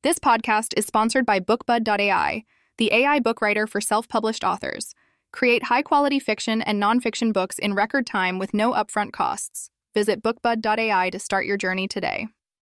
This podcast is sponsored by BookBud.ai, the AI book writer for self-published authors. Create high-quality fiction and nonfiction books in record time with no upfront costs. Visit BookBud.ai to start your journey today.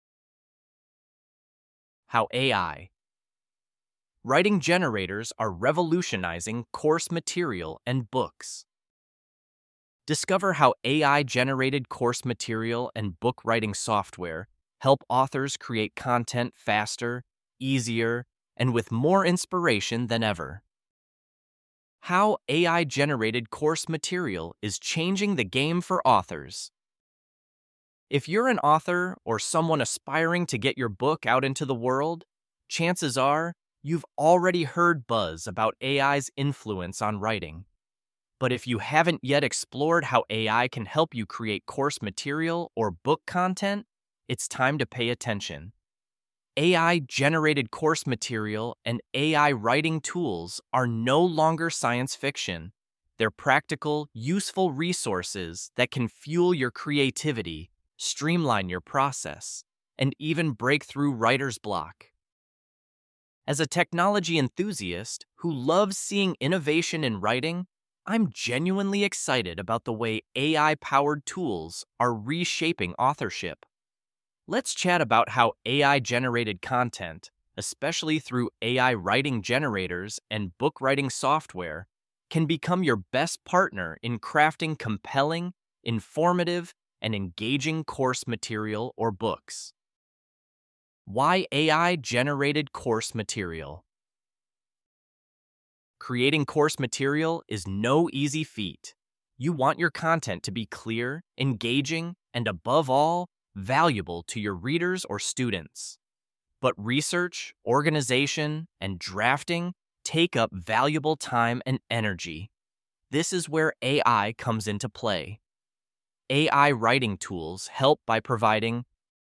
How AI. Writing generators are revolutionizing course material and books. Discover how AI-generated course material and book writing software help authors create content faster, easier, and with more inspiration than ever. How AI-generated course material is changing the game for authors. If you're an author or someone aspiring to get your book out into the world, chances are you've already heard buzz about AI's influence on writing. But if you haven't yet explored how AI can help you create course material or book content, it's time to pay attention. AI-generated course material and AI writing tools are no longer science fiction. They're practical, useful resources that can fuel your creativity, streamline your process, and even break through writer's block. As a technology enthusiast who loves seeing innovation in writing, I'm genuinely excited about the way AI-powered tools are reshaping authorship. Let's chat about how AI-generated content, especially through AI writing generators and book writing software, can become your best partner in crafting compelling, informative, and engaging course material or books. Why AI-generated course material? Creating course material is no easy feat. You want your content to be clear, engaging, and above all, valuable to your readers or students. But research, organization, and drafting take up valuable time and energy. This is where AI comes into play. AI writing tools help by providing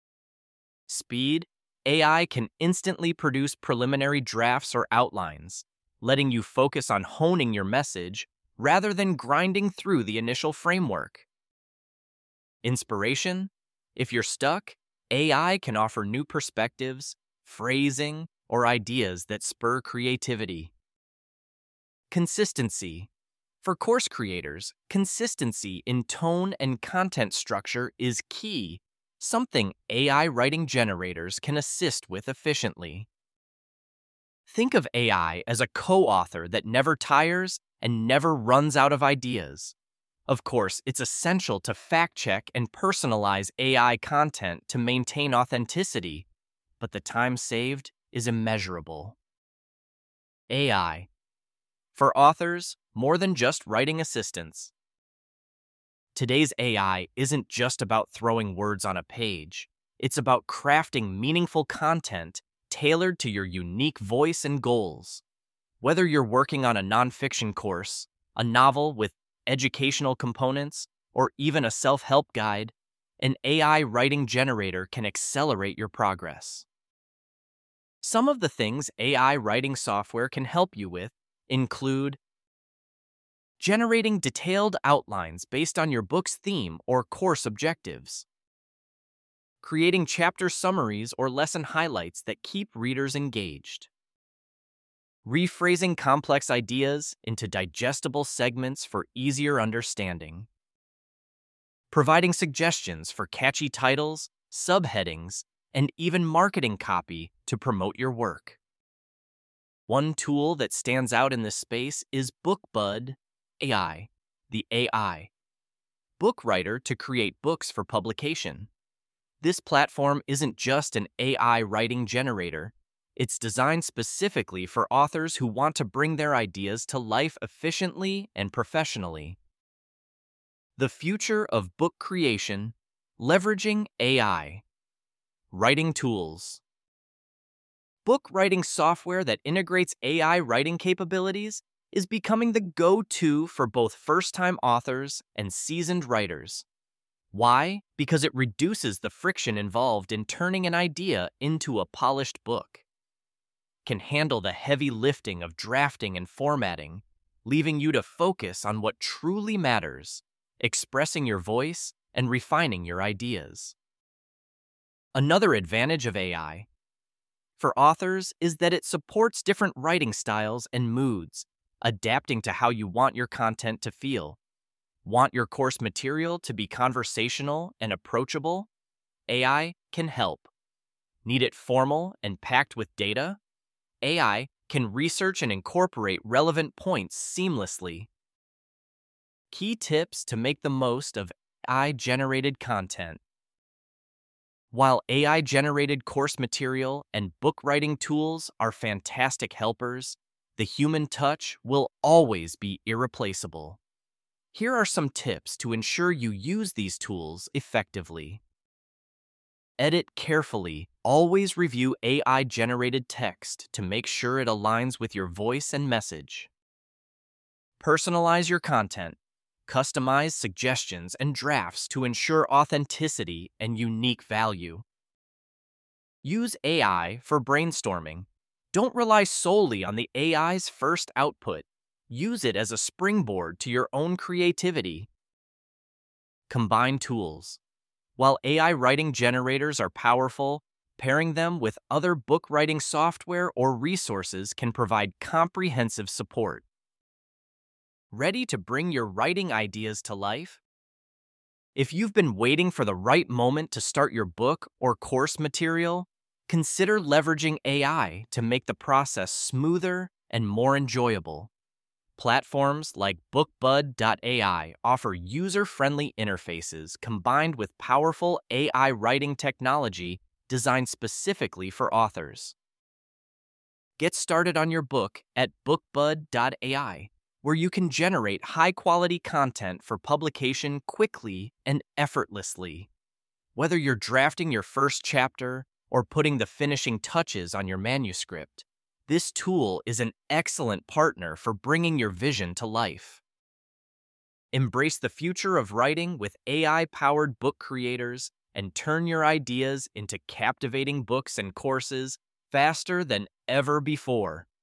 speed. AI can instantly produce preliminary drafts or outlines, letting you focus on honing your message rather than grinding through the initial framework. Inspiration. If you're stuck, AI can offer new perspectives, phrasing, or ideas that spur creativity. Consistency. For course creators, consistency in tone and content structure is key, something AI writing generators can assist with efficiently. Think of AI as a co-author that never tires and never runs out of ideas. Of course, it's essential to fact-check and personalize AI content to maintain authenticity, but the time saved is immeasurable. AI. For authors, more than just writing assistants. Today's AI isn't just about throwing words on a page. It's about crafting meaningful content tailored to your unique voice and goals. Whether you're working on a nonfiction course, a novel with educational components, or even a self-help guide, an AI writing generator can accelerate your progress. Some of the things AI writing software can help you with include generating detailed outlines based on your book's theme or course objectives, creating chapter summaries or lesson highlights that keep readers engaged, rephrasing complex ideas into digestible segments for easier understanding, providing suggestions for catchy titles, subheadings, and even marketing copy to promote your work. One tool that stands out in this space is BookBud.ai, the AI book writer to create books for publication. This platform isn't just an AI writing generator. It's designed specifically for authors who want to bring their ideas to life efficiently and professionally. The future of book creation, leveraging AI. Writing tools. Book writing software that integrates AI writing capabilities is becoming the go-to for both first-time authors and seasoned writers. Why? Because it reduces the friction involved in turning an idea into a polished book. Can handle the heavy lifting of drafting and formatting, leaving you to focus on what truly matters, expressing your voice and refining your ideas. Another advantage of AI, for authors is that it supports different writing styles and moods, adapting to how you want your content to feel. Want your course material to be conversational and approachable? AI can help. Need it formal and packed with data? AI can research and incorporate relevant points seamlessly. Key tips to make the most of AI-generated content. While AI-generated course material and book writing tools are fantastic helpers, the human touch will always be irreplaceable. Here are some tips to ensure you use these tools effectively. Edit carefully. Always review AI-generated text to make sure it aligns with your voice and message. Personalize your content. Customize suggestions and drafts to ensure authenticity and unique value. Use AI for brainstorming. Don't rely solely on the AI's first output. Use it as a springboard to your own creativity. Combine tools. While AI writing generators are powerful, pairing them with other book writing software or resources can provide comprehensive support. Ready to bring your writing ideas to life? If you've been waiting for the right moment to start your book or course material, consider leveraging AI to make the process smoother and more enjoyable. Platforms like BookBud.ai offer user-friendly interfaces combined with powerful AI writing technology designed specifically for authors. Get started on your book at BookBud.ai, where you can generate high-quality content for publication quickly and effortlessly. Whether you're drafting your first chapter or putting the finishing touches on your manuscript, this tool is an excellent partner for bringing your vision to life. Embrace the future of writing with AI-powered book creators and turn your ideas into captivating books and courses faster than ever before.